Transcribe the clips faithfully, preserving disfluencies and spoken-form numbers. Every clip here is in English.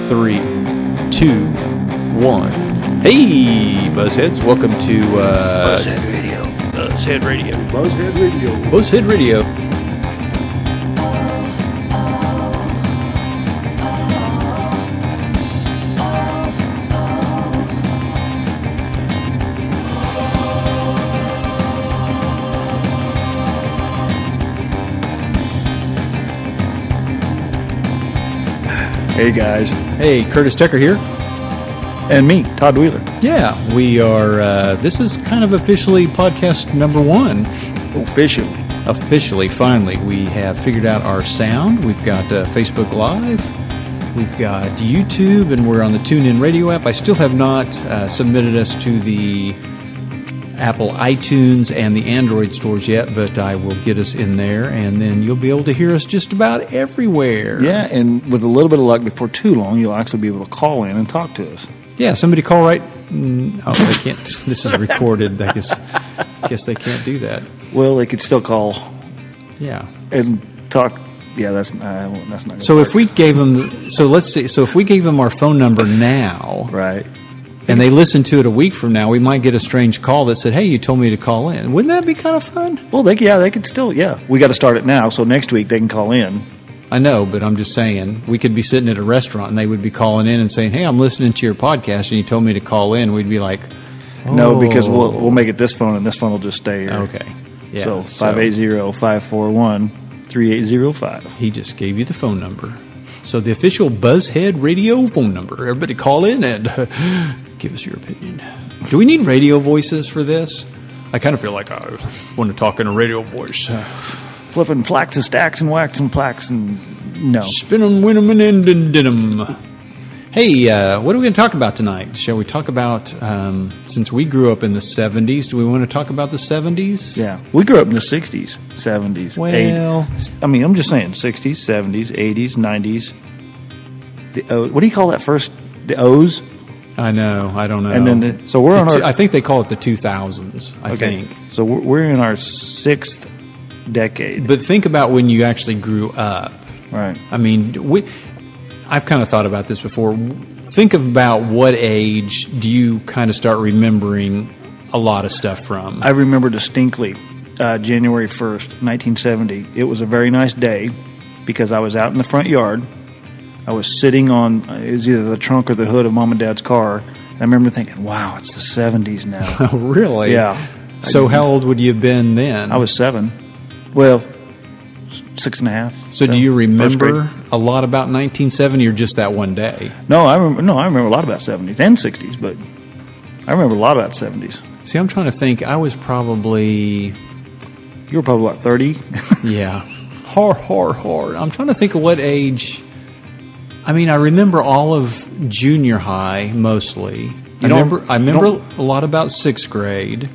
three, two, one. Hey, Buzzheads! Welcome to uh, Buzzhead Radio. Buzzhead Radio. Buzzhead Radio. Buzzhead Radio. Hey guys. Hey, Curtis Tucker here. And me, Todd Wheeler. Yeah, we are, uh, this is kind of officially podcast number one. Officially. Officially, finally, we have figured out our sound. We've got uh, Facebook Live. We've got YouTube, and we're on the TuneIn Radio app. I still have not uh, submitted us to the Apple iTunes and the Android stores yet, but I will get us in there, and then you'll be able to hear us just about everywhere. Yeah, and with a little bit of luck, before too long, you'll actually be able to call in and talk to us. Yeah, somebody call right... Mm, oh, they can't... This is recorded. I guess, I guess they can't do that. Well, they could still call. Yeah. And talk... Yeah, that's, uh, that's not... So if we gave them... So let's see. So if we gave them our phone number now... Right. And they listen to it a week from now, we might get a strange call that said, hey, you told me to call in. Wouldn't that be kind of fun? Well, they yeah, they could still... Yeah, we got to start it now, so next week they can call in. I know, but I'm just saying, we could be sitting at a restaurant and they would be calling in and saying, hey, I'm listening to your podcast and you told me to call in. We'd be like, oh. No, because we'll we'll make it this phone and this phone will just stay here. Okay. Yeah. So five eight zero, five four one, three eight zero five. He just gave you the phone number. So the official Buzzhead Radio phone number. Everybody call in and uh, give us your opinion. Do we need radio voices for this? I kind of feel like I want to talk in a radio voice. Flipping flax and stacks and wax and plaques and no. Spin 'em, win 'em, and end and din 'em. Hey, uh, what are we going to talk about tonight? Shall we talk about, um, since we grew up in the seventies, do we want to talk about the seventies? Yeah. We grew up in the sixties, seventies, Well, eighties. I mean, I'm just saying, sixties, seventies, eighties, nineties. The O, what do you call that first? The O's? I know. I don't know. And then, the, so we're the on two, our... I think they call it the two thousands, I okay. think. So we're, we're in our sixth decade. But think about when you actually grew up. Right. I mean, we, I've kind of thought about this before. Think about what age do you kind of start remembering a lot of stuff from? I remember distinctly uh, January first, nineteen seventy. It was a very nice day because I was out in the front yard. I was sitting on, it was either the trunk or the hood of Mom and Dad's car. And I remember thinking, wow, it's the seventies now. Oh, really? Yeah. So how old would you have been then? I was seven. Well, six and a half. So seven, do you remember a lot about nineteen seventy or just that one day? No, I remember, no, I remember a lot about seventies and sixties, but I remember a lot about seventies. See, I'm trying to think. I was probably... You were probably, what, thirty? Yeah. Hard, hard, hard. I'm trying to think of what age... I mean, I remember all of junior high, mostly. I remember, I remember a lot about sixth grade.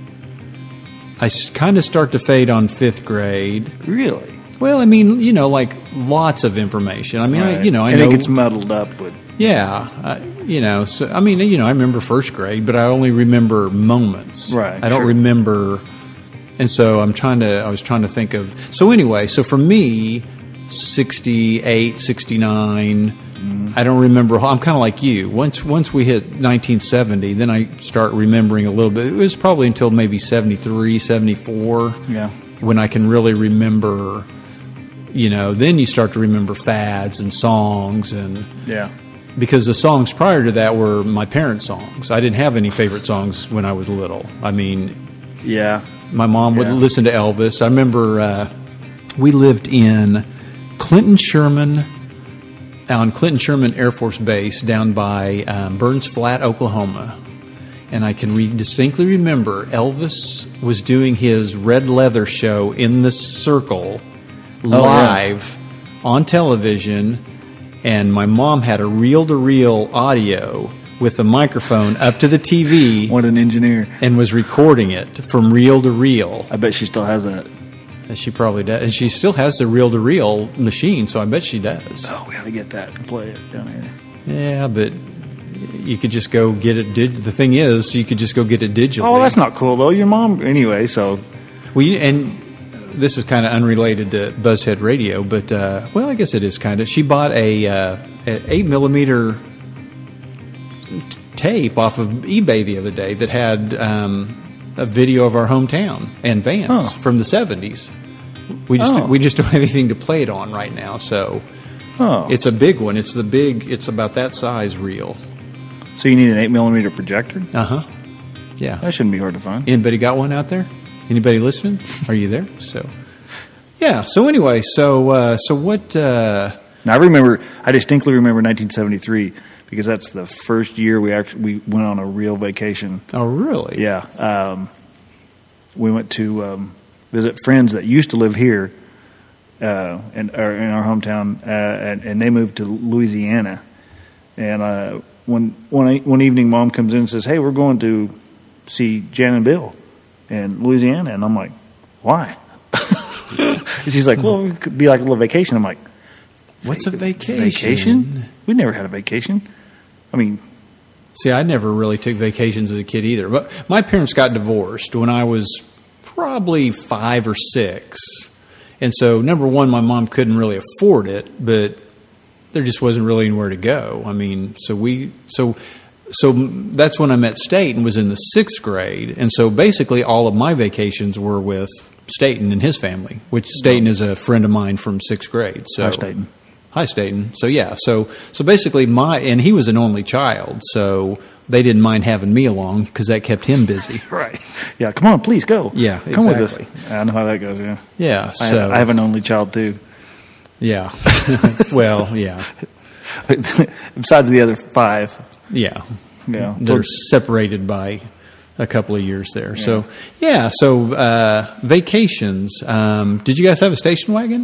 I kind of start to fade on fifth grade. Really? Well, I mean, you know, like lots of information. I mean, Right. I, you know, I and know... it gets muddled up with... Yeah, uh, you know, so, I mean, you know, I remember first grade, but I only remember moments. Right, I don't sure. remember... And so I'm trying to, I was trying to think of... So anyway, so for me, sixty-eight, sixty-nine... Mm. I don't remember. I'm kind of like you. Once once we hit nineteen seventy, then I start remembering a little bit. It was probably until maybe seventy-three, seventy-four Yeah. when I can really remember, you know, then you start to remember fads and songs. And Yeah. because the songs prior to that were my parents' songs. I didn't have any favorite songs when I was little. I mean, Yeah. my mom would Yeah. listen to Elvis. I remember uh, we lived in Clinton Sherman, on Clinton Sherman Air Force Base down by um, Burns Flat, Oklahoma. And I can re- distinctly remember Elvis was doing his Red Leather show in the circle live oh, yeah. on television. And my mom had a reel-to-reel audio with a microphone up to the T V. What an engineer. And was recording it from reel to reel. I bet she still has that. She probably does. And she still has the reel-to-reel machine, so I bet she does. Oh, we got to get that and play it down here. Yeah, but you could just go get it. Dig- the thing is, you could just go get it digitally. Oh, that's not cool, though. Your mom, anyway, so. Well, you, and this is kind of unrelated to Buzzhead Radio, but, uh, well, I guess it is kind of. She bought a, uh, a eight millimeter t- tape off of eBay the other day that had um, a video of our hometown and Vance Huh. from the seventies. We just Oh. we just don't have anything to play it on right now, so Oh. it's a big one. It's the big. It's about that size reel. So you need an eight millimeter projector? Uh huh. Yeah. That shouldn't be hard to find. Anybody got one out there? Anybody listening? Are you there? So, yeah. So anyway, so uh, so what? Uh, Now, I remember, I distinctly remember nineteen seventy-three because that's the first year we actually we went on a real vacation. oh, really? Yeah, um, we went to um, visit friends that used to live here uh, in, or in our hometown, uh, and, and they moved to Louisiana. And uh, one one one evening, Mom comes in and says, "Hey, we're going to see Jan and Bill in Louisiana," and I'm like, "Why?" She's like, "Well, it could be like a little vacation." I'm like, What's a vacation? Vacation? We never had a vacation. I mean, See, I never really took vacations as a kid either. But my parents got divorced when I was probably five or six. And so, number one, my mom couldn't really afford it, but there just wasn't really anywhere to go. I mean, so we, so, so that's when I met Staten, was in the sixth grade. And so basically all of my vacations were with Staten and his family, which Staten is a friend of mine from sixth grade. So, Hi, Staten. Hi, Staten. So yeah, so so basically my and he was an only child, so they didn't mind having me along because that kept him busy. right. Yeah, come on, please go. Yeah, come with exactly. us. I know how that goes, yeah. Yeah. I, So have, I have an only child, too. yeah. Well, yeah, Besides the other five. yeah. Yeah. They're separated by a couple of years there. So yeah. So uh, vacations. Um, did you guys have a station wagon?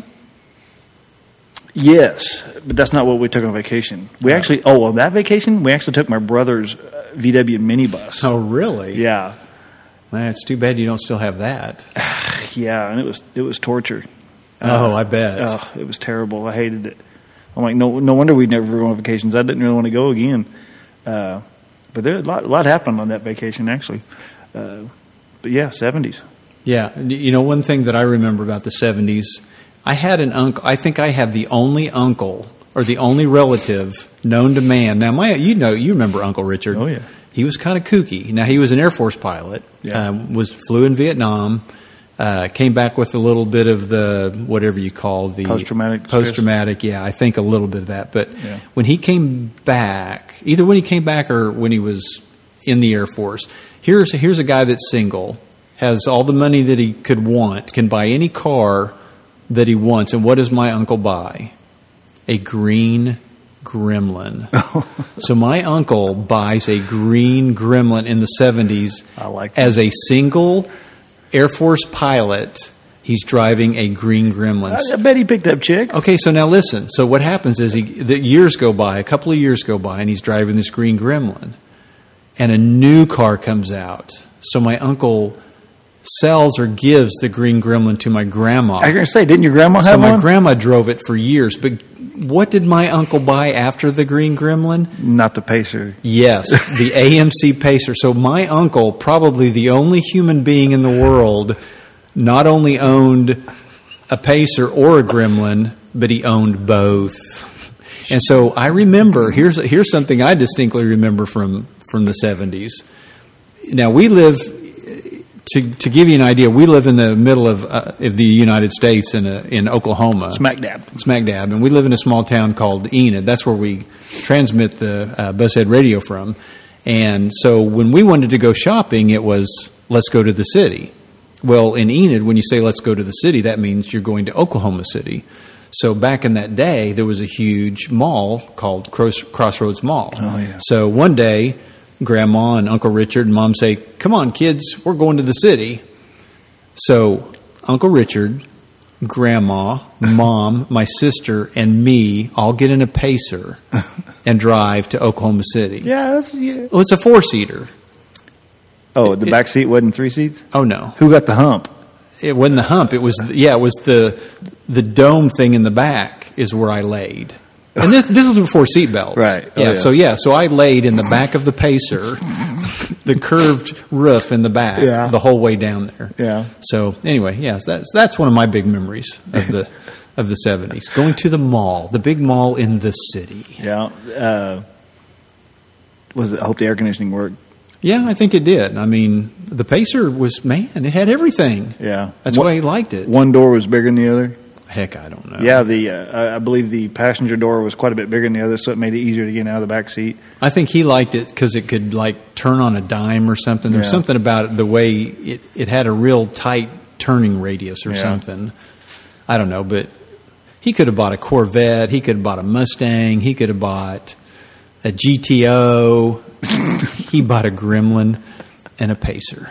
Yes, but that's not what we took on vacation. We actually, oh, on that vacation, we actually took my brother's uh, V W minibus. Oh, really? Yeah. Man, it's too bad you don't still have that. Yeah, and it was it was torture. Oh, I bet. Oh, it was terrible. I hated it. I'm like, no, no wonder we'd never go on vacations. I didn't really want to go again. Uh, but there a lot, a lot happened on that vacation, actually. Uh, but yeah, seventies. Yeah, you know, one thing that I remember about the seventies, I had an uncle. I think I have the only uncle or the only relative known to man. Now, my, you know, you remember Uncle Richard? Oh, yeah. He was kind of kooky. Now, he was an Air Force pilot. Yeah. Um, was flew in Vietnam. Uh, came back with a little bit of the whatever you call the Post-traumatic Post traumatic, yeah. I think a little bit of that. But Yeah. when he came back, either when he came back or when he was in the Air Force, here's here's a guy that's single, has all the money that he could want, can buy any car that he wants. And what does my uncle buy? A green Gremlin. So my uncle buys a green Gremlin in the seventies. I like that. As a single Air Force pilot, he's driving a green Gremlin. I, I bet he picked up chicks. Okay, so now listen. So what happens is he, the years go by, a couple of years go by, and he's driving this green Gremlin, and a new car comes out. So my uncle sells or gives the green Gremlin to my grandma. I was going to say, didn't your grandma So have my one? grandma drove it for years. But what did my uncle buy after the green Gremlin? Not the Pacer. Yes, the A M C Pacer. So my uncle, probably the only human being in the world, not only owned a Pacer or a Gremlin, but he owned both. And so I remember, here's here's something I distinctly remember from, from the seventies. Now we live, to to give you an idea, we live in the middle of, uh, of the United States in a, in Oklahoma. Smack dab. Smack dab, and we live in a small town called Enid. That's where we transmit the uh, Buzzhead Radio from. And so when we wanted to go shopping, it was, let's go to the city. Well, in Enid, when you say let's go to the city, that means you're going to Oklahoma City. So back in that day, there was a huge mall called Cross, Crossroads Mall. Oh, yeah. So one day, Grandma and Uncle Richard and Mom say, come on, kids, we're going to the city. So Uncle Richard, Grandma, Mom, my sister, and me all get in a Pacer and drive to Oklahoma City. Yeah, that's, yeah. Well, it's a four-seater. Oh, the It- back seat wasn't three seats? Oh, no. Who got the hump? It wasn't the hump. It was, yeah, it was the the dome thing in the back is where I laid. And this, this was before seatbelts. Right. Oh, yeah, yeah. So, yeah, so I laid in the back of the Pacer, the curved roof in the back, Yeah. the whole way down there. Yeah. So, anyway, yes, that's that's one of my big memories of the of the seventies. Going to the mall, the big mall in the city. Yeah. Uh, was it? I hope the air conditioning worked. Yeah, I think it did. I mean, the Pacer was, man, it had everything. Yeah. That's one, why he liked it. One door was bigger than the other. Heck, I don't know. Yeah, the uh, I believe the passenger door was quite a bit bigger than the other, so it made it easier to get out of the back seat. I think he liked it because it could, like, turn on a dime or something. There's Yeah. something about it, the way it, it had a real tight turning radius or Yeah. something. I don't know, but he could have bought a Corvette. He could have bought a Mustang. He could have bought a G T O. He bought a Gremlin and a Pacer.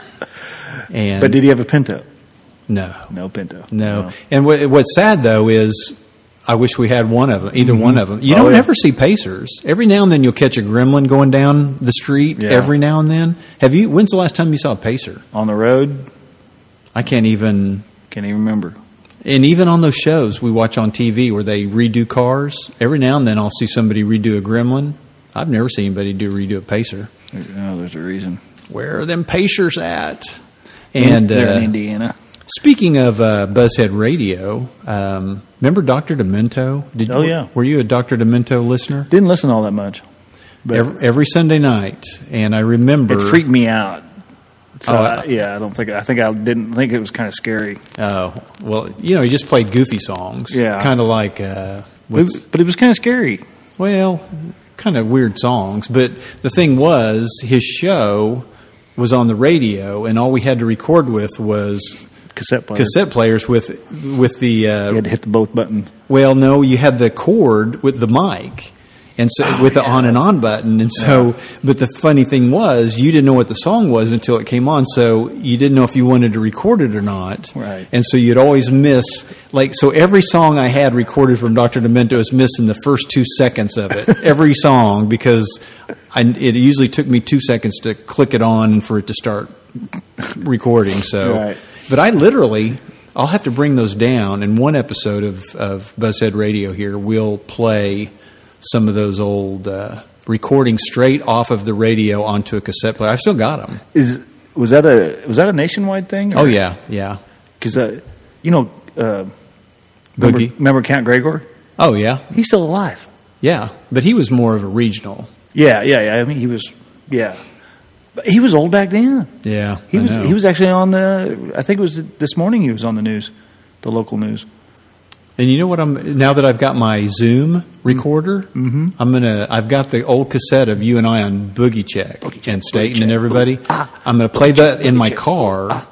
And But did he have a Pinto? no, No Pinto. no. And what, what's sad though is, I wish we had one of them, either one of them. You Oh, don't yeah. ever see Pacers. Every now and then you'll catch a Gremlin going down the street. Yeah. Every now and then. Have you? When's the last time you saw a Pacer? On the road, I can't even. can't even remember. And even on those shows we watch on T V where they redo cars, every now and then I'll see somebody redo a Gremlin. I've never seen anybody do redo a Pacer. Oh, there's a reason. Where are them Pacers at? And they're uh, in Indiana. speaking of uh, Buzzhead Radio, um, remember Doctor Demento? Did, Oh, yeah. Were you a Doctor Demento listener? Didn't listen all that much, but Every, every Sunday night, and I remember it freaked me out. So Oh, I, I- yeah, I don't think I think I didn't think it was kind of scary. Oh, well, you know, he just played goofy songs. Yeah. Kind of like, uh, But what's, it, but it was kind of scary. well, kind of weird songs. But the thing was, his show was on the radio, and all we had to record with was Cassette player. cassette players with with the. Uh, You had to hit the both buttons. well, no, you had the cord with the mic. And so, Oh, with the yeah. on and on button. And so, Yeah. but the funny thing was, you didn't know what the song was until it came on. So you didn't know if you wanted to record it or not. Right. And so you'd always miss, like, so every song I had recorded from Doctor Demento is missing the first two seconds of it. Every song, because I, it usually took me two seconds to click it on and for it to start recording. So, Right. but I literally, I'll have to bring those down. In one episode of, of Buzzhead Radio here, we'll play some of those old uh, recordings straight off of the radio onto a cassette player. I've still got them. Is was that a was that a nationwide thing? Oh yeah, yeah. because uh, you know, uh, Boogie. remember, remember Count Gregor? Oh yeah, He's still alive. yeah. But he was more of a regional. Yeah, yeah, yeah. I mean, he was. Yeah, but he was old back then. Yeah, He I was. know. He was actually on the. I think it was this morning. He was on the news, the local news. And you know what? I'm now that I've got my Zoom recorder. Mm-hmm. I'm gonna. I've got the old cassette of you and I on Boogie Check Check, and Boogie Staten Check, and everybody. Boogie- ah, I'm gonna play that in Boogie my Check, car. ah.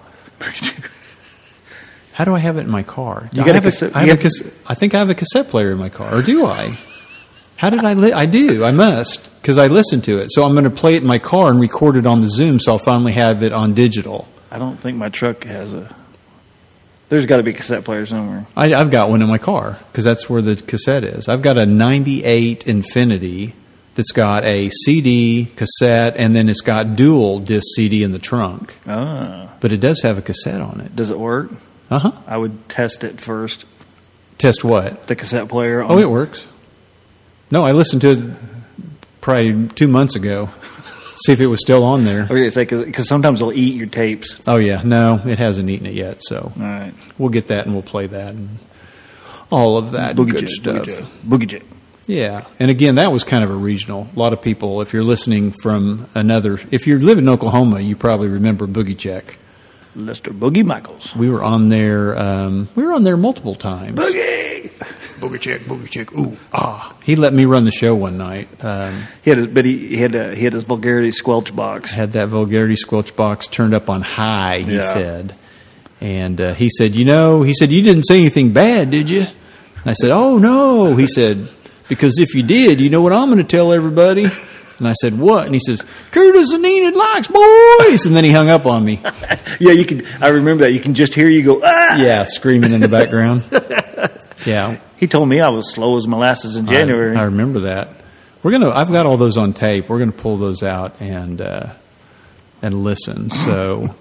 How do I have it in my car? You I got a have cassette- I, have you a have- cassette, I think I have a cassette player in my car, or do I? How did I? Li- I do. I must because I listened to it. So I'm going to play it in my car and record it on the Zoom. So I'll finally have it on digital. I don't think my truck has a. There's got to be a cassette player somewhere. I, I've got one in my car because that's where the cassette is. I've got a ninety-eight Infinity that's got a C D, cassette, and then it's got dual disc C D in the trunk. Ah, But it does have a cassette on it. does it work? Uh huh. I would test it first. Test what? The cassette player. On, Oh, it works. No, I listened to it probably two months ago. See if it was still on there. I was going to say because sometimes they'll eat your tapes. Oh yeah, no, it hasn't eaten it yet. So All right, we'll get that and we'll play that and all of that Boogie good Jet, stuff. Boogie Jet, Boogie Jet. Yeah, and again, that was kind of a regional. A lot of people, if you're listening from another, if you live in Oklahoma, you probably remember Boogie Check. Lester Boogie Michaels. We were on there. Um, we were on there multiple times. Boogie. Boogie Check, Boogie Check. Ooh, ah. He let me run the show one night. Um, He had, his, but he, he had, a, he had his vulgarity squelch box. had that vulgarity squelch box turned up on high. He Yeah. said, and uh, he said, you know, he said you didn't say anything bad, did you? And I said, oh no. He said, because if you did, you know what I'm going to tell everybody. And I said, what? And he says, Curtis and Enid likes boys. And then he hung up on me. Yeah, you can. I remember that. You can just hear you go. Ah! Yeah, screaming in the background. Yeah, He told me I was slow as molasses in January. I, I remember that. We're gonna. I've got all those on tape. We're gonna pull those out and uh, and listen. So,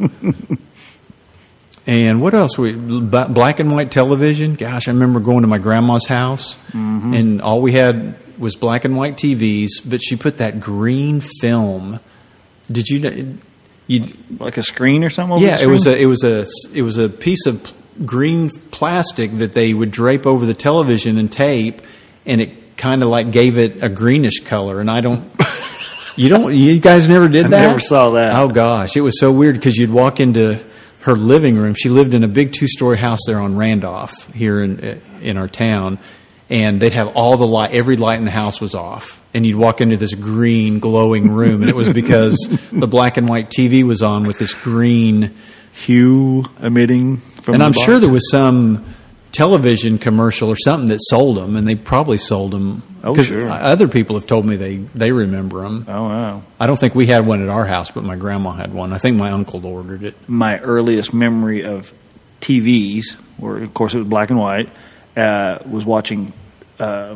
and what else? We black and white television. Gosh, I remember going to my grandma's house, Mm-hmm. and all we had was black and white T Vs. But she put that green film. Did you? know- You Like a screen or something. Over yeah, the it was screen? a it was a it was a piece of green plastic that they would drape over the television and tape, and it kind of like gave it a greenish color. And I don't, You don't. You guys never did I that? never saw that. Oh gosh, it was so weird because you'd walk into her living room. She lived in a big two-story house there on Randolph here in in our town, and they'd have all the light. Every light in the house was off, and you'd walk into this green, glowing room, and it was because the black and white T V was on with this green hue emitting from. And the I'm box. sure there was some television commercial or something that sold them, and they probably sold them. Oh, 'cause sure. Other people have told me they, they remember them. Oh, wow. I don't think we had one at our house, but my grandma had one. I think my uncle ordered it. My earliest memory of T Vs, or of course it was black and white, uh, was watching uh,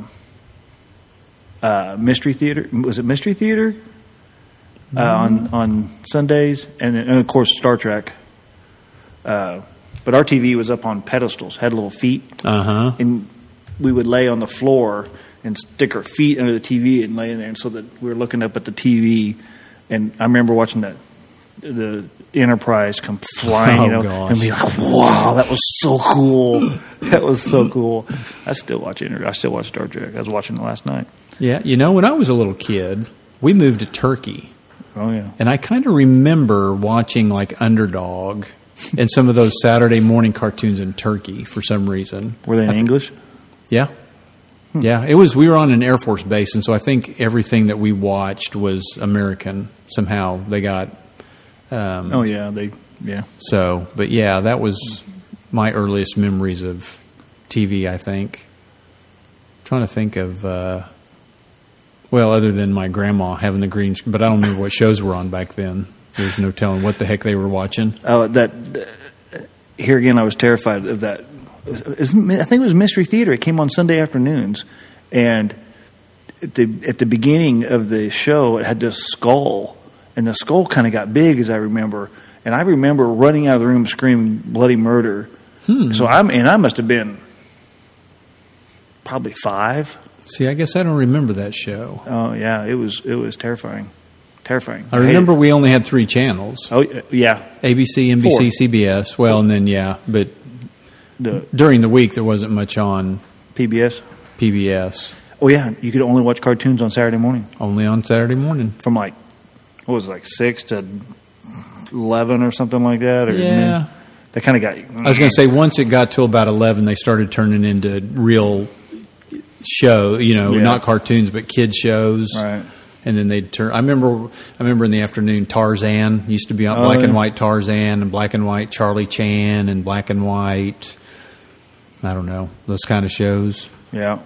uh, Mystery Theater. Was it Mystery Theater uh, on on Sundays, and, and of course Star Trek. Uh, but our T V was up on pedestals, had little feet, Uh-huh. and we would lay on the floor and stick our feet under the T V and lay in there, and so that we were looking up at the T V. And I remember watching that the Enterprise come flying, Oh, you know, gosh. and be like, "Wow, that was so cool! That was so cool!" I still watch Inter- I still watch Star Trek. I was watching it last night. Yeah, you know, when I was a little kid, we moved to Turkey. Oh yeah, And I kind of remember watching like Underdog and some of those Saturday morning cartoons in Turkey for some reason. were they in I th- English? Yeah. Yeah, it was. We were on an Air Force base, and so I think everything that we watched was American. Somehow they got. Um, Oh yeah, they yeah. So, but yeah, that was my earliest memories of T V. I think. trying to think of. Uh, well, other than my grandma having the green, but I don't remember what shows were on back then. There's no telling what the heck they were watching. Oh, that uh, here again, I was terrified of that. Isn't- I think it was Mystery Theater. It came on Sunday afternoons, and at the at the beginning of the show, it had this skull, and the skull kind of got big, as I remember. And I remember running out of the room screaming bloody murder. Hmm. So I'm and I must have been probably five. See, I guess I don't remember that show. Oh yeah, it was it was terrifying, terrifying. I remember we only had three channels: Oh yeah, A B C, N B C, Four. C B S. Well, and then yeah, but the during the week there wasn't much on P B S. P B S. Oh yeah, you could only watch cartoons on Saturday morning. Only on Saturday morning. From like, what was it, like six to eleven or something like that? Or Yeah. they kind of got. I was going to say once it got to about eleven, they started turning into real show. You know, Yeah. not cartoons but kid shows. Right. And then they'd turn. I remember. I remember in the afternoon, Tarzan used to be on Oh, black and yeah. white Tarzan and black and white Charlie Chan and black and white. I don't know those kind of shows. Yeah.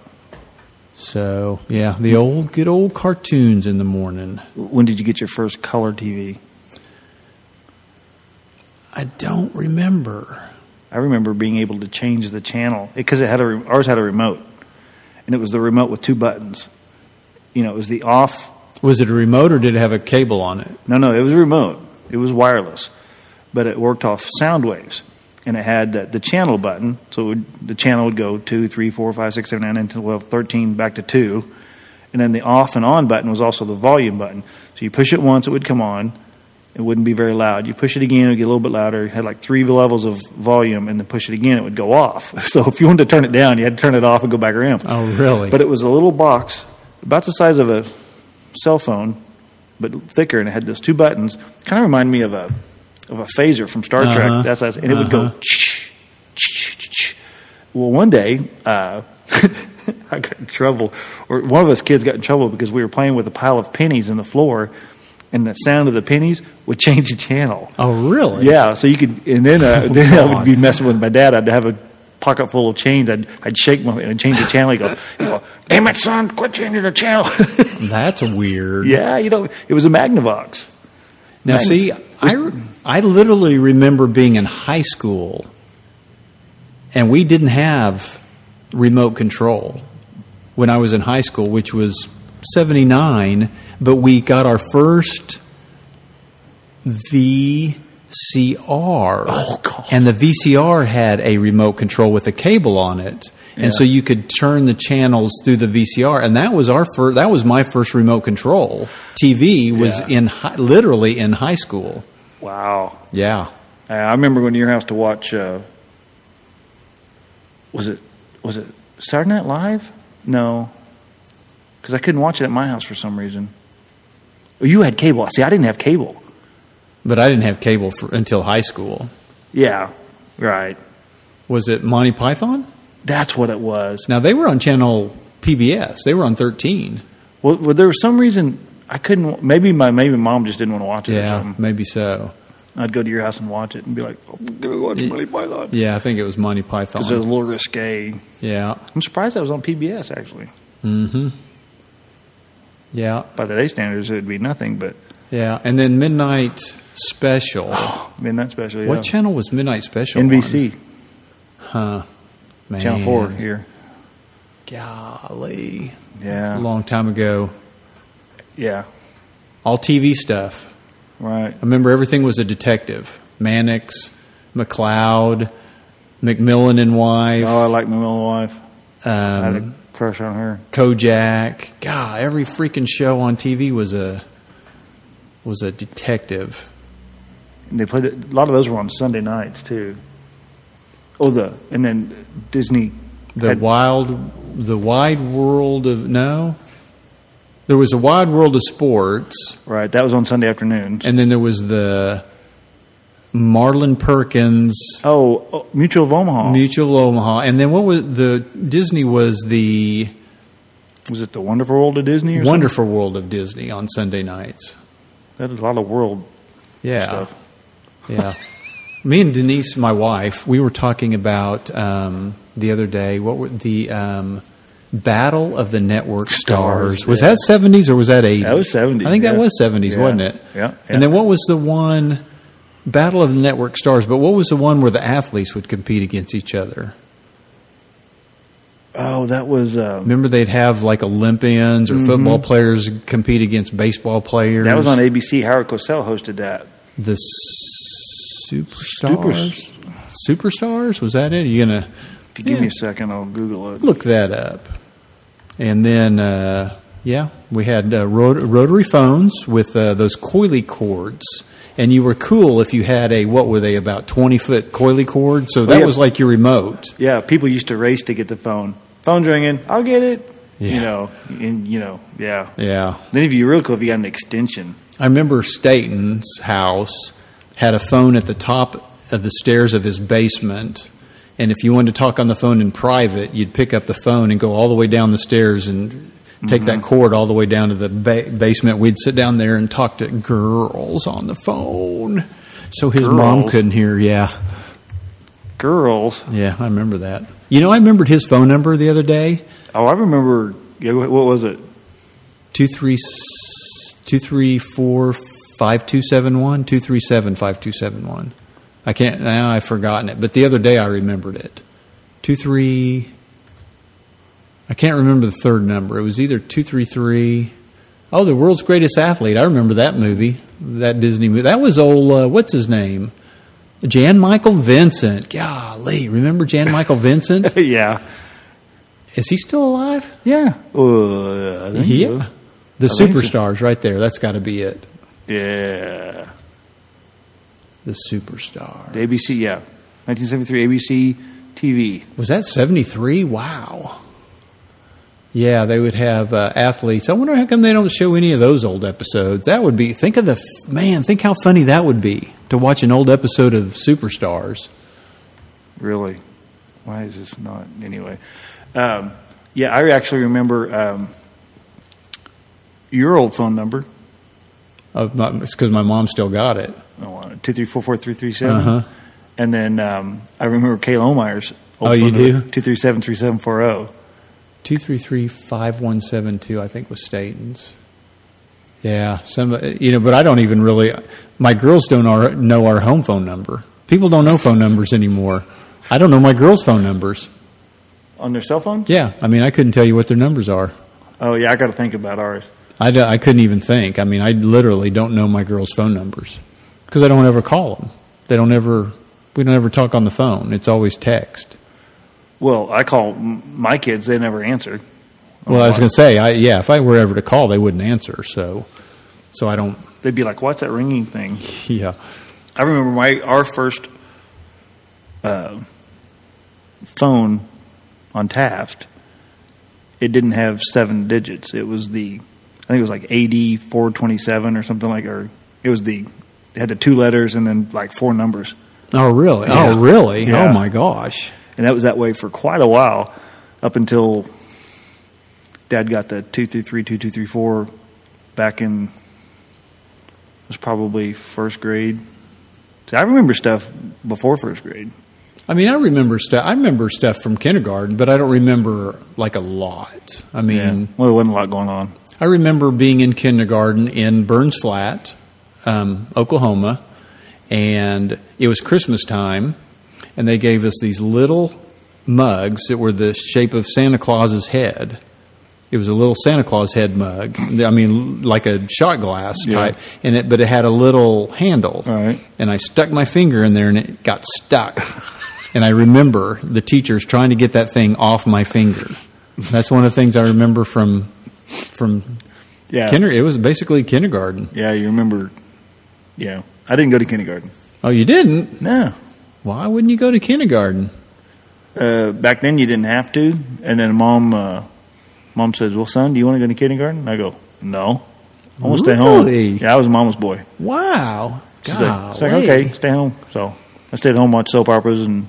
So yeah, the old good old cartoons in the morning. When did you get your first color T V? I don't remember. I remember being able to change the channel because it had a re- ours had a remote, and it was the remote with two buttons. You know, it was the off. Was it a remote or did it have a cable on it? No, no, it was a remote. It was wireless, but it worked off sound waves, and it had the, the channel button. So it would, the channel would go two, three, four, five, six, seven, nine, ten, twelve, thirteen, back to two, and then the off and on button was also the volume button. So you push it once, it would come on. It wouldn't be very loud. You push it again, it would get a little bit louder. It had like three levels of volume, and then push it again, it would go off. So if you wanted to turn it down, you had to turn it off and go back around. Oh, really? But it was a little box, about the size of a cell phone, but thicker, and it had those two buttons. Kind of reminded me of a of a phaser from Star Uh-huh. Trek. That size, and it would go. Uh-huh. Ch, ch, ch, ch. Well, one day uh, I got in trouble, or one of us kids got in trouble because we were playing with a pile of pennies in the floor, and the sound of the pennies would change the channel. Oh, really? Yeah, so you could, and then uh, Oh, then I God. would be messing with my dad. I'd have a pocket full of change. I'd I'd shake my and change the channel. He'd go, he'd go, "Damn it, son, quit changing the channel." That's weird. Yeah, you know, it was a Magnavox. Now, Mag- see, I, I literally remember being in high school, and we didn't have remote control when I was in high school, which was seventy-nine, but we got our first V C R. Oh, God. And the V C R had a remote control with a cable on it. And Yeah. so you could turn the channels through the V C R, and that was our first. That was my first remote control. T V was Yeah. in hi, literally in high school. Wow. Yeah, Uh, I remember going to your house to watch. Uh, was it was it Saturday Night Live? No, because I couldn't watch it at my house for some reason. Oh, you had cable. See, I didn't have cable. But I didn't have cable for, until high school. Yeah, right. Was it Monty Python? That's what it was. Now, they were on channel P B S. They were on thirteen. Well, well there was some reason I couldn't. Maybe my maybe mom just didn't want to watch it or Yeah, something. maybe so. I'd go to your house and watch it and be like, oh, give me watch Monty Python. Yeah, I think it was Monty Python. Because it was a little risque. Yeah. I'm surprised that was on P B S, actually. Mm-hmm. Yeah. By today's standards, it would be nothing, but... Yeah, and then Midnight Special. Midnight Special, yeah. What channel was Midnight Special N B C. on? Huh. Man. Channel four here. Golly. Yeah. A long time ago. Yeah. All T V stuff. Right. I remember everything was a detective. Mannix, McLeod, McMillan and Wife. Oh, I like my little wife. Um, I had a crush on her. Kojak. God, every freaking show on T V was a was a detective. And they played it, a lot of those were on Sunday nights too. Oh, the and then Disney. The had, wild, the wide world of no. There was a wide world of sports, right? That was on Sunday afternoons. and then there was the Marlon Perkins Oh, oh Mutual of Omaha. Mutual of Omaha, and then what was the Disney was the Was it the Wonderful World of Disney? Or Wonderful World of Disney on Sunday nights. Something? That is a lot of world Yeah, stuff. yeah. Me and Denise, my wife, we were talking about um, the other day. What were the um, Battle of the Network Stars? Stars, was yeah. that seventies or was that eighties? That was seventies. I think that yeah. was seventies, Yeah. wasn't it? Yeah, yeah. And then what was the one Battle of the Network Stars? But what was the one where the athletes would compete against each other? Oh, that was. Um, Remember, they'd have like Olympians or mm-hmm. football players compete against baseball players. That was on A B C. Howard Cosell hosted that. The Superstars. Superstars? Was that it? Are you gonna? If you give yeah. me a second, I'll Google it. Look that up. And then, uh, yeah, we had uh, rot- rotary phones with uh, those coily cords. And you were cool if you had a, what were they, about twenty-foot coily cord? So that oh, yeah. was like your remote. Yeah, people used to race to get the phone. Phone's ringing. I'll get it. Yeah. You know, and, you know, yeah. Yeah. Then if you're real cool, if you got an extension. I remember Staten's house had a phone at the top of the stairs of his basement. And if you wanted to talk on the phone in private, you'd pick up the phone and go all the way down the stairs and take mm-hmm. that cord all the way down to the ba- basement. We'd sit down there and talk to girls on the phone. So his girls. mom couldn't hear, yeah. Girls? Yeah, I remember that. You know, I remembered his phone number the other day. Oh, I remember, yeah, what was it? two three four, five two seven one, two three seven, five two seven one. I can't, now I've forgotten it, but the other day I remembered it. Two three, I can't remember the third number. It was either two three three. Oh, The World's Greatest Athlete. I remember that movie, that Disney movie. That was old, uh, what's his name? Jan Michael Vincent. Golly, remember Jan Michael Vincent? Yeah. Is he still alive? Yeah. Uh, I think yeah. So. The I Superstars, so. Right there. That's got to be it. Yeah. The Superstar. The A B C, yeah. nineteen seventy-three A B C T V. Was that seventy-three? Wow. Yeah, they would have uh, athletes. I wonder how come they don't show any of those old episodes. That would be, think of the, man, think how funny that would be to watch an old episode of Superstars. Really? Why is this not? Anyway. Um, yeah, I actually remember um, your old phone number. Oh, my, it's because my mom still got it. Oh, two three four four three three seven. Uh-huh. And then um, I remember Kayla Omeyer's old oh, you do? two three seven three seven four zero. two three three, five one seven two, I think, was Staten's. Yeah, some you know, but I don't even really. My girls don't our, know our home phone number. People don't know phone numbers anymore. I don't know my girls' phone numbers on their cell phones. Yeah, I mean, I couldn't tell you what their numbers are. Oh yeah, I got to think about ours. I, I couldn't even think. I mean, I literally don't know my girls' phone numbers because I don't ever call them. They don't ever. We don't ever talk on the phone. It's always text. Well, I call my kids; they never answer. Well, I was going to say, I, yeah, if I were ever to call, they wouldn't answer. So, so I don't. They'd be like, "What's that ringing thing?" Yeah, I remember my our first uh, phone on Taft. It didn't have seven digits. It was the think it was like A D four twenty-seven or something like, or it was the, it had the two letters and then like four numbers. Oh, really? Yeah. Oh, really? Yeah. Oh, my gosh. And that was that way for quite a while, up until Dad got the two through three, two, two, three, four back in, it was probably first grade. See, I remember stuff before first grade. I mean, I remember stuff. I remember stuff from kindergarten, but I don't remember like a lot. I mean, Yeah. Well, there wasn't a lot going on. I remember being in kindergarten in Burns Flat, um, Oklahoma, and it was Christmas time, and they gave us these little mugs that were the shape of Santa Claus's head. It was a little Santa Claus head mug. I mean, like a shot glass type, Yeah. and it, but it had a little handle. All right. And I stuck my finger in there, and it got stuck. And I remember the teachers trying to get that thing off my finger. That's one of the things I remember from from Yeah. kinder. It was basically kindergarten. Yeah, you remember. Yeah. I didn't go to kindergarten. Oh, you didn't? No. Why wouldn't you go to kindergarten? Uh, back then you didn't have to. And then mom, uh, mom says, well, son, do you want to go to kindergarten? I go, no. I want to stay home. Really? Yeah, I was a mama's boy. Wow. She's like, she's like, okay, stay home. So I stayed home, watched soap operas, and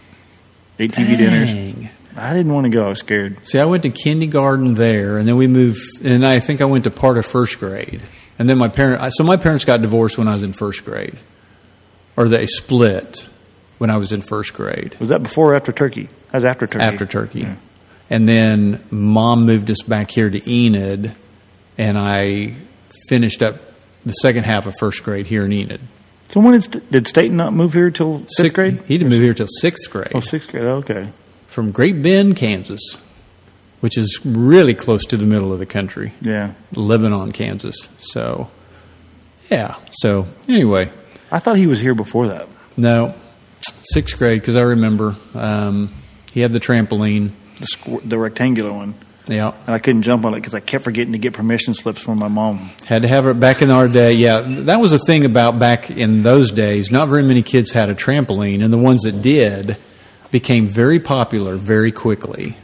ate T V dinners. Dang. I didn't want to go. I was scared. See, I went to kindergarten there, and then we moved, and I think I went to part of first grade. And then my parents, so my parents got divorced when I was in first grade. Or they split when I was in first grade. Was that before or after Turkey? That was after Turkey. After Turkey. Yeah. And then Mom moved us back here to Enid, and I finished up the second half of first grade here in Enid. So when did, did Staten not move here till sixth Sixth- grade? He didn't move here till sixth grade. Oh, sixth grade. Okay. From Great Bend, Kansas, which is really close to the middle of the country. Yeah. Lebanon, Kansas. So, yeah. So, anyway, I thought he was here before that. no, sixth grade, because I remember um, he had the trampoline. The, squ- the rectangular one. Yeah. And I couldn't jump on it because I kept forgetting to get permission slips from my mom. Had to have it back in our day. Yeah, that was a thing about back in those days. Not very many kids had a trampoline, and the ones that did became very popular very quickly.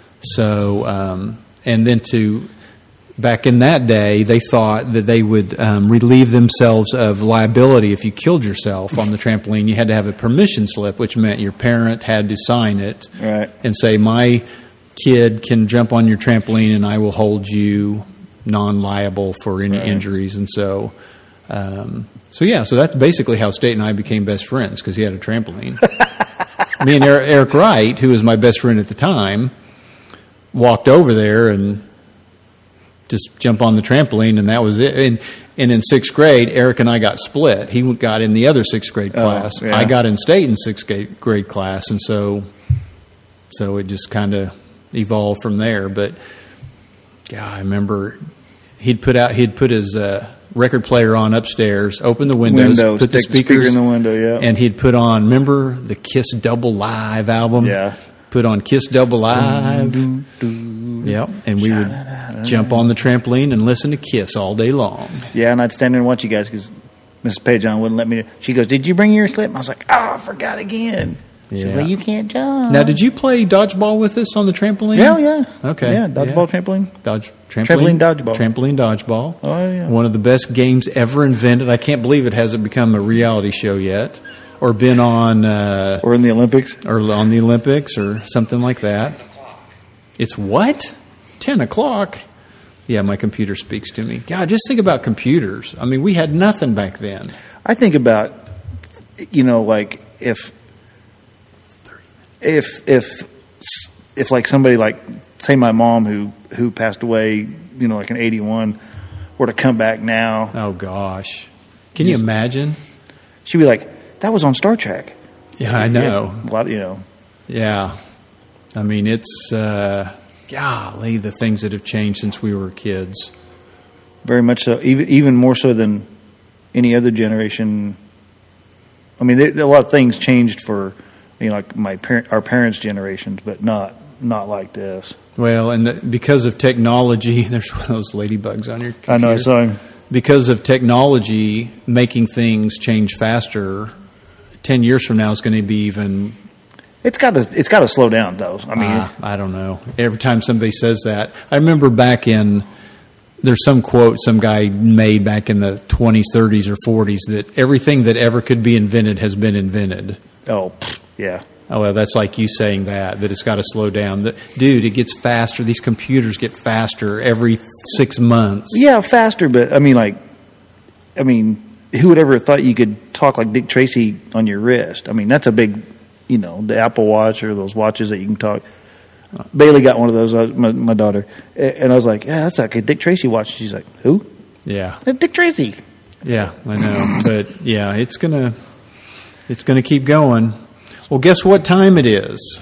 So, um, and then to back in that day, they thought that they would um, relieve themselves of liability if you killed yourself on the trampoline. You had to have a permission slip, which meant your parent had to sign it Right. and say, "My kid can jump on your trampoline, and I will hold you non-liable for any Right. injuries." And so, um, so yeah, so that's basically how State and I became best friends, because he had a trampoline. Me and Eric, Eric Wright, who was my best friend at the time, walked over there and just jump on the trampoline, and that was it. And, and in sixth grade, Eric and I got split. He got in the other sixth grade Oh, class. yeah. I got in State in sixth grade, grade class, and so so it just kind of evolved from there. But God, I remember he'd put out he'd put his uh, record player on upstairs, open the windows, Windows, put the stick the speaker speakers in the window, yeah. and he'd put on. Remember the Kiss Double Live album? Yeah. Put on Kiss Double Live. Yep, and we would jump on the trampoline and listen to Kiss all day long. Yeah, and I'd stand there and watch you guys because Missus Pajon wouldn't let me. She goes, "Did you bring your slip?" And I was like, "Oh, I forgot again." She's Yeah. like, "You can't jump." Now, did you play dodgeball with us on the trampoline? Yeah, yeah. Okay. Yeah, dodgeball, Yeah. trampoline. Dodge, trampoline, Trampoline dodgeball. Trampoline dodgeball. Oh, yeah. One of the best games ever invented. I can't believe it hasn't become a reality show yet, or been on, uh, Or in the Olympics. or on the Olympics, or something like that. It's what? Ten o'clock. Yeah, my computer speaks to me. God, just think about computers. I mean, we had nothing back then. I think about, you know, like if, if, if, if like somebody like, say my mom who, who passed away, you know, like in eighty-one, were to come back now, Oh gosh, can you imagine? she'd be like, "That was on Star Trek." Yeah, I know. Yeah, a lot, you know. Yeah. I mean, it's, uh, golly, the things that have changed since we were kids. Very much so. Even even more so than any other generation. I mean, there, a lot of things changed for, you know, like my parent, our parents' generations, but not not like this. Well, and the, because of technology, there's one of those ladybugs on your computer. I know. I saw him. Because of technology making things change faster, ten years from now is going to be even... It's got to it's got to slow down, though. I mean, Uh, I don't know. Every time somebody says that, I remember back in there's some quote some guy made back in the twenties, thirties, or forties that everything that ever could be invented has been invented. Oh, yeah. Oh, well, that's like you saying that, that it's got to slow down. The, dude, it gets faster. These computers get faster every six months. Yeah, faster, but I mean, like, I mean, who would ever have thought you could talk like Dick Tracy on your wrist? I mean, that's a big, you know, the Apple Watch or those watches that you can talk. Bailey got one of those, uh, my, my daughter, and I was like, yeah, that's like a Dick Tracy watch. She's like, who? Yeah. That's Dick Tracy. Yeah, I know. But, yeah, it's going to it's gonna keep going. Well, guess what time it is?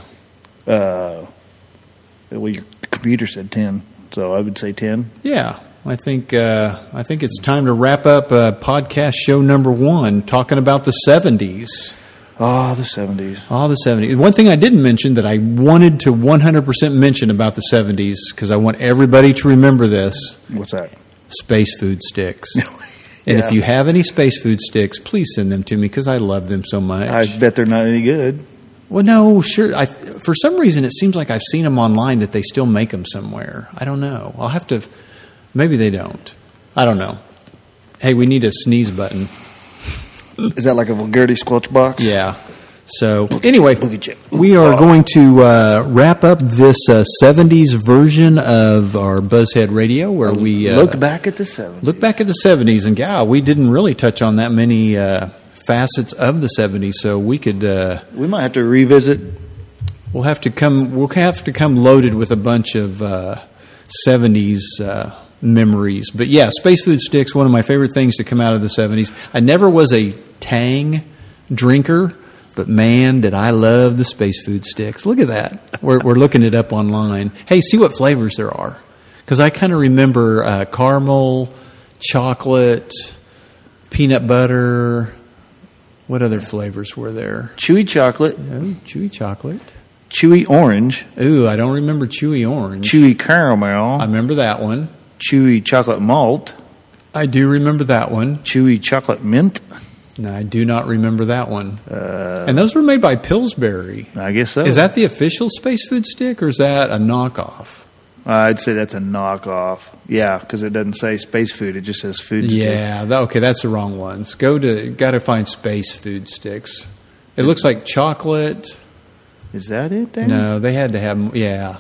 Uh, well, your computer said ten, so I would say ten. Yeah, I think uh, I think it's time to wrap up uh, podcast show number one, talking about the seventies. Oh, the seventies. Oh, the seventies. One thing I didn't mention that I wanted to one hundred percent mention about the seventies, because I want everybody to remember this. What's that? Space food sticks. And Yeah. if you have any space food sticks, please send them to me, because I love them so much. I bet they're not any good. Well, no, sure. I, for some reason, it seems like I've seen them online that they still make them somewhere. I don't know. I'll have to. Maybe they don't. I don't know. Hey, we need a sneeze button. Is that like a vulgarity squelch box? Yeah. So anyway, look at you. we are Oh. going to uh, wrap up this uh, seventies version of our Buzzhead Radio, where we uh, Look back at the seventies. look back at the seventies, and God, we didn't really touch on that many uh, facets of the seventies. So we could. Uh, We might have to revisit. We'll have to come. We'll have to come loaded with a bunch of uh, seventies uh, memories. But yeah, space food sticks. One of my favorite things to come out of the seventies. I never was a Tang drinker, but man, did I love the space food sticks. Look at that. We're we're looking it up online. Hey, see what flavors there are, because I kind of remember uh, caramel, chocolate, peanut butter. What other flavors were there? Chewy chocolate, Oh, chewy chocolate. chewy orange, Ooh, I don't remember chewy orange. chewy caramel, I remember that one. chewy chocolate malt, I do remember that one. chewy chocolate mint. No, I do not remember that one. Uh, And those were made by Pillsbury. I guess so. Is that the official space food stick, or is that a knockoff? I'd say that's a knockoff. Yeah, because it doesn't say space food; it just says food. stick. Yeah, that, okay, that's the wrong ones. Go to, got to find space food sticks. It looks like chocolate. Is that it? Then? No, they had to have, yeah.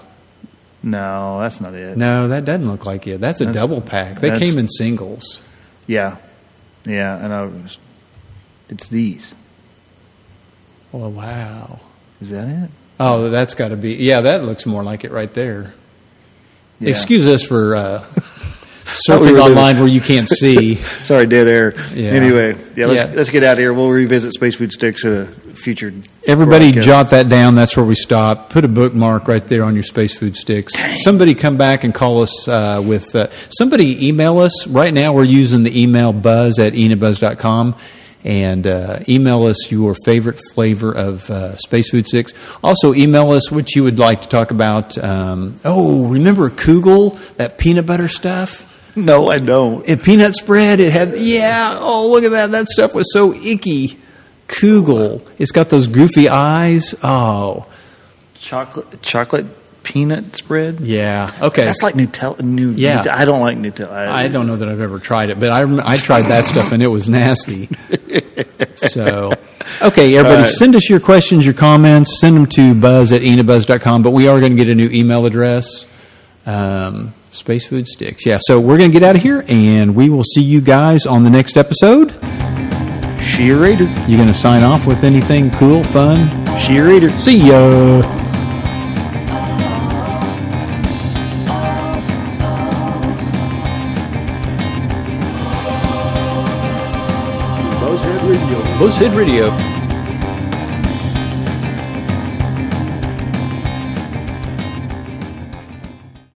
no, that's not it. No, that doesn't look like it. That's a That's- double pack. They that's- came in singles. Yeah, yeah, and I was. It's these. Oh, wow. Is that it? Oh, that's got to be, yeah, that looks more like it right there. Yeah. Excuse us for uh, we surfing were online where you can't see. Sorry, dead air. Yeah. Anyway, yeah, let's, Yeah. let's get out of here. We'll revisit space food sticks at a future. Everybody broadcast. jot that down. That's where we stop. Put a bookmark right there on your space food sticks. Somebody come back and call us uh, with, uh, somebody email us. Right now we're using the email buzz at enabuzz dot com. And uh, email us your favorite flavor of uh, space food sticks. Also, email us what you would like to talk about. Um, oh, remember Kugel, that peanut butter stuff? No, I don't. A peanut spread. It had, yeah. Oh, look at that. That stuff was so icky. Kugel. It's got those goofy eyes. Oh, Chocolate, chocolate peanut spread. yeah. Okay. That's like Nutella. New, Yeah. Nutella. I don't like Nutella. I don't know that I've ever tried it, but I rem- I tried that stuff and it was nasty. So, okay, everybody, All right. send us your questions, your comments. Send them to buzz at enabuzz dot com. But we are going to get a new email address. Um, Space Food Sticks. Yeah. So we're going to get out of here, and we will see you guys on the next episode. See you later. You going to sign off with anything cool, fun? See you later. See ya. Buzzhead Radio. Buzzhead Radio.